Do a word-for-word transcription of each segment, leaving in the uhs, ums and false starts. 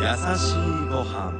優しいご飯。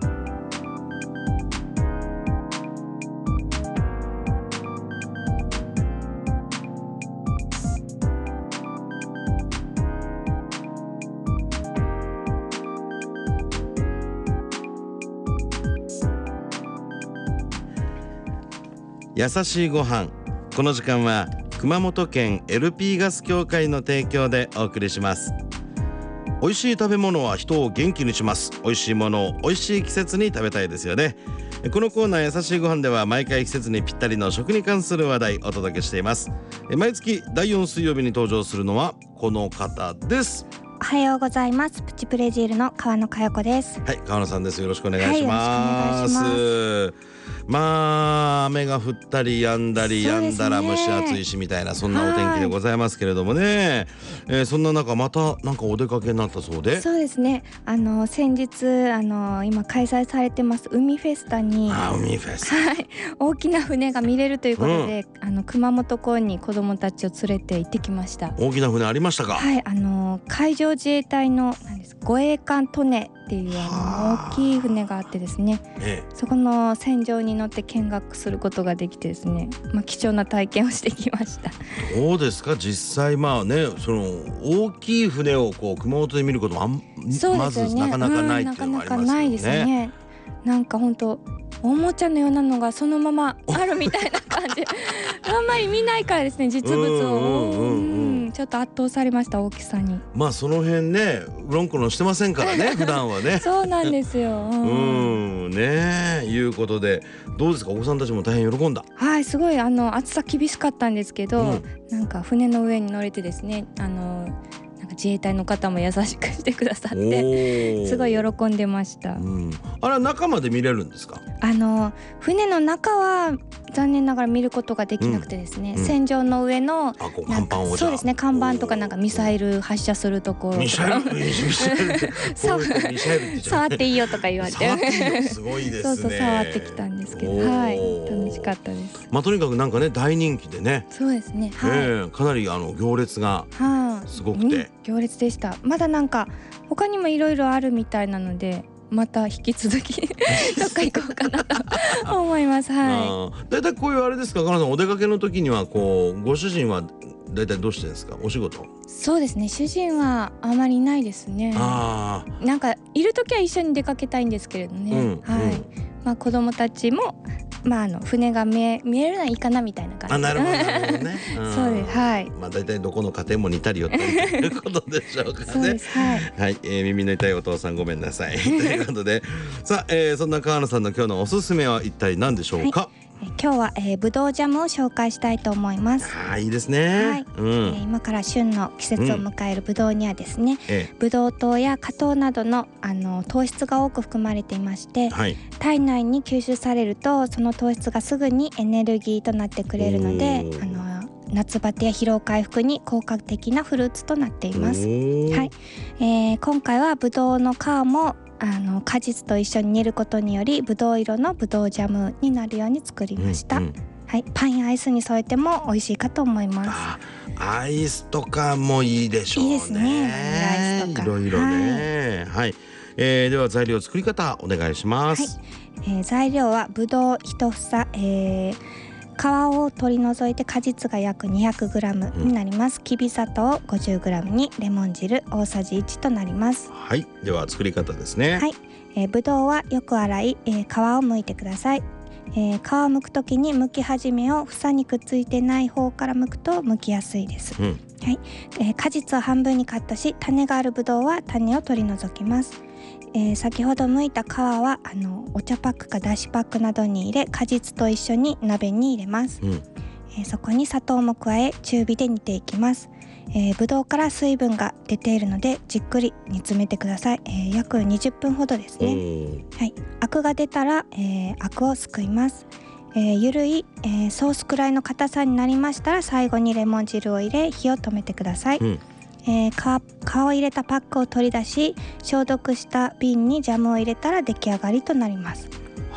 優しいご飯。この時間は熊本県 エルピー ガス協会の提供でお送りします。美味しい食べ物は人を元気にします。美味しいものを美味しい季節に食べたいですよね。このコーナー優しいご飯では毎回季節にぴったりの食に関する話題お届けしています。毎月だいよん水曜日に登場するのはこの方です。 おはようございます。プチプレジールの川野佳代子です。 はい、川野さんです。よろしくお願いします。 はい、よろしくお願いします。 まあ雨が降ったり止んだり、 そうですね、 止んだら蒸し暑いしみたいな、そんなお天気でございますけれどもね、えー、そんな中またなんかお出かけになったそうで。 そうですね、あの先日あの今開催されてます海フェスタに、 あ、海フェスタ、 はい、大きな船が見れるということで、うん、あの熊本港に子どもたちを連れて行ってきました。 大きな船ありましたか？ はい、あの海上自衛隊のなんです護衛艦利根っていうあの大きい船があってですね、ええ、そこの船上に乗って見学することができてですね、まあ、貴重な体験をしてきました。 どうですか実際？まあね、その大きい船をこう熊本で見ることもあん、ね、まずなかなかないっていうのがありますよね。なかなかないですよね。 なんか本当おもちゃのようなのがそのままあるみたいな感じあんまり見ないからですね、実物を。うんうんうんうん、ちょっと圧倒されました、大きさに。 まあその辺ねうろんころしてませんからね普段はねそうなんですよ。うん、 うんねいうことで、どうですか、お子さんたちも大変喜んだ？ はい、すごいあの暑さ厳しかったんですけど、うん、なんか船の上に乗れてですね、あの自衛隊の方も優しくしてくださってすごい喜んでました。うん、 あれ中まで見れるんですか？ あの船の中は残念ながら見ることができなくてですね、うんうん、船上の上の看板を、 そうですね、看板とかなんかミサイル発射するところとか、ミサイルミサイル触っていいよとか言われて触っていいよ、すごいですね。そうそう、触ってきたんですけど、はい、楽しかったです。 まあとにかくなんかね大人気でね。 そうですね、はい、 えー、かなりあの行列がすごくて、はい、うん、行列でした。まだなんか他にもいろいろあるみたいなので、また引き続きどっか行こうかなと思います。はい。 だいたいこういうあれですか、お出かけの時にはこうご主人はだいたいどうしてるんですか？お仕事？ そうですね、主人はあまりいないですね。あ、なんかいる時は一緒に出かけたいんですけれどね、うん、はい、うん、まあ、子供たちもまあ、あの船が見え、見えるのはいいかなみたいな感じ。 あ、なるほどなるほどね、 うん、そうです、はい。 まあ大体どこの家庭も似たり寄ったりということでしょうかね。 そうです、はい、 はい、えー、耳の痛いお父さんごめんなさいということでさあ、えー、そんな川野さんの今日のおすすめは一体何でしょうか？はい、 今日は、えー、ぶどうジャムを紹介したいと思います。 あー、いいですね。はい、うん、えー、今から旬の季節を迎えるぶどうにはですね、うん、ぶどう糖や果糖などの、あの糖質が多く含まれていまして、はい、体内に吸収されるとその糖質がすぐにエネルギーとなってくれるので、あの夏バテや疲労回復に効果的なフルーツとなっています。はい、えー、今回はぶどうの皮もあの果実と一緒に煮ることによりぶどう色のぶどうジャムになるように作りました。うんうん、はい、パンやアイスに添えても美味しいかと思います。 あ、アイスとかもいいでしょうね。 いいですね、アイスとかいろいろね。はい、はい、えー、では材料作り方お願いします。 はい、えー、材料はぶどう一房、えー皮を取り除いて果実が約 にひゃくグラム になります。うん、きび砂糖 ごじゅうグラム にレモン汁大さじいちとなります。 はい、では作り方ですね。 はい、えー、ぶどうはよく洗い、えー、皮を剥いてください。えー、皮を剥くときに剥き始めを房にくっついてない方から剥くと剥きやすいです。うん、はい、えー、果実を半分にカットし、種があるぶどうは種を取り除きます。えー、先ほど剥いた皮はあのお茶パックかだしパックなどに入れ、果実と一緒に鍋に入れます。うん、えー、そこに砂糖も加え中火で煮ていきます。えー、ぶどうから水分が出ているのでじっくり煮詰めてください。えー、約にじゅっぷんほどですね。はい、アクが出たら、えー、アクをすくいます。えー、ゆるい、えー、ソースくらいの硬さになりましたら最後にレモン汁を入れ火を止めてください。うん、えー、皮, 皮を入れたパックを取り出し消毒した瓶にジャムを入れたら出来上がりとなります。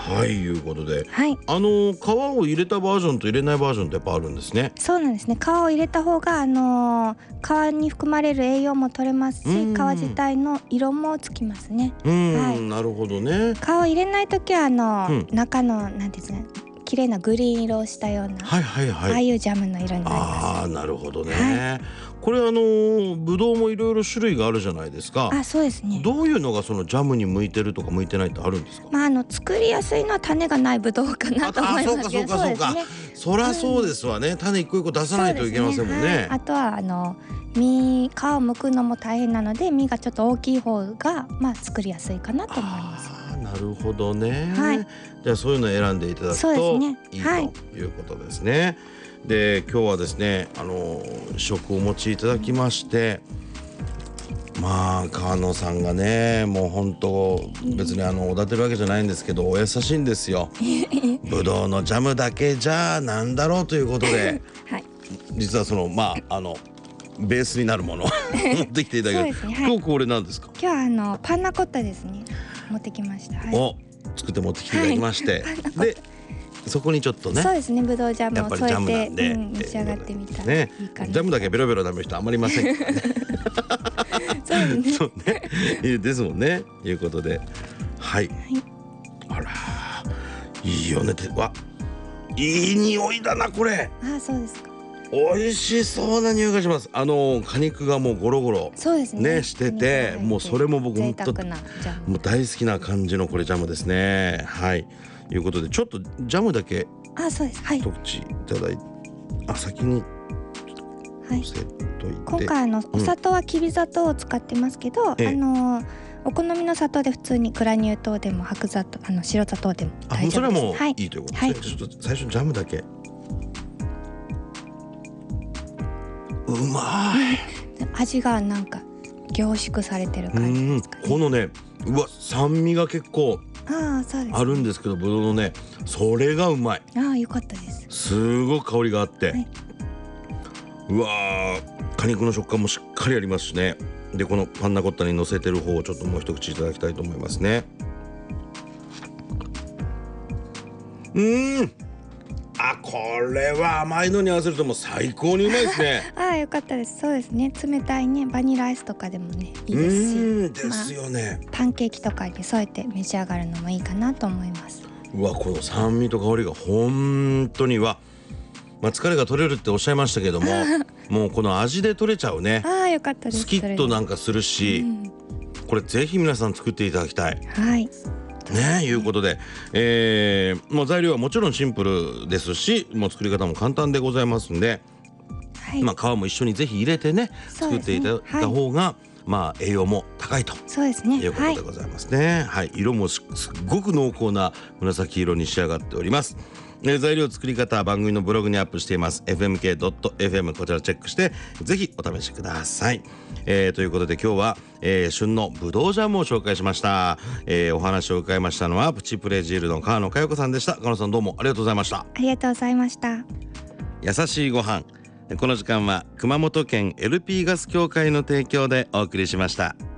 はい、いうことで、 はい、 あの皮を入れたバージョンと入れないバージョンってやっぱあるんですね。 そうなんですね。皮を入れた方があのー、皮に含まれる栄養も取れますし、皮自体の色もつきますね。 うん、 はい、 なるほどね。 皮を入れないときはあの、 うん、 中のなんていうんですか、綺麗なグリーン色をしたような、 はいはいはい、 ああいうジャムの色になります。 ああ、なるほどね。 はい、 これあのぶどうもいろいろ種類があるじゃないですか。 あ、そうですね。 どういうのがそのジャムに向いてるとか向いてないってあるんですか。 まああの作りやすいのは種がないぶどうかなと思いますけど、 ああ、そうかそうかそうか、 ですね。 そりゃそうですわね、うん、種一個一個出さないといけませんもんね。 はい、あとはあの実皮を剥くのも大変なので、実がちょっと大きい方がまあ作りやすいかなと思います。 あ、なるほどね。 はい、 じゃあそういうのを選んでいただくそうとですね、 いいはい、 ということですね。で今日はですね、あの食をお持ちいただきまして、まあ川野さんがね、もう本当別にあのおだてるわけじゃないんですけど、お優しいんですよ。ぶどうのジャムだけじゃなんだろうということで、はい、実はそのまああのベースになるものを持ってきていただきました。ね、はい、今日これなんですか。 今日はあのパンナコッタですね、持ってきました。はい、 お作って持ってきていただきまして、はい、でそこにちょっとね、 そうですね、ぶどうジャムを添えて、 うん、 召し上がってみたらいいかな。 ね、ジャムだけベロベロ食べる人あんまりいませんからね。 そうですね。 そうね、いいですもんね。いうことで、はい。はい、あら、いいよね。てわ、いい匂いだなこれ。 あ、そうですか。 美味しそうな匂いがします。あの果肉がもうゴロゴロ、 そうですね、 ね、してて、もうそれも僕本当もう大好きな感じのこれジャムですね。はい。いうことでちょっとジャムだけ、 あ、そうです。はい。 一口いただいて、あ、先に。 はい、今回あの、うん、お砂糖はきび砂糖を使ってますけど、ええ、あのお好みの砂糖で普通にグラニュー糖でも白砂糖、あの白砂糖でも大丈夫です。 あ、それはもういいということですね。はい、ちょっと最初ジャムだけ。うまい。 味がなんか凝縮されてる感じですかね。 このね、うわ、酸味が結構あ、そうですね、 あるんですけど、ぶどうのね、それがうまい。 ああ、よかったです。 すごく香りがあって、はい、うわー、果肉の食感もしっかりありますしね。でこのパンナコッタに乗せてる方をちょっともう一口いただきたいと思いますね。うーん、あ、これは甘いのに合わせるともう最高にうまいですね。 ああ、よかったです。そうですね、冷たいねバニラアイスとかでもねいいですし、 うんですよね、 まあ、パンケーキとかに添えて召し上がるのもいいかなと思います。 うわ、この酸味と香りが本当には、まあ、疲れが取れるっておっしゃいましたけどももうこの味で取れちゃうね。 ああ、よかったです。 スキッとなんかするし、うん、これぜひ皆さん作っていただきたい。 はいね、いうことで、えー、もう材料はもちろんシンプルですし、もう作り方も簡単でございますんで、はい、まあ皮も一緒にぜひ入れてね、作っていただいた方が、はい、まあ栄養も高いと、 そうですね、 いうことでございますね。はい、はい、色もすっごく濃厚な紫色に仕上がっております。えー、材料作り方は番組のブログにアップしています。エフエムケードットエフエム こちらチェックしてぜひお試しください。えー、ということで今日は、えー、旬のぶどうジャムを紹介しました。えー、お話を伺いましたのはプチプレジールの川野佳代子さんでした。川野さん、どうもありがとうございました。 ありがとうございました。 優しいご飯、この時間は熊本県 エルピー ガス協会の提供でお送りしました。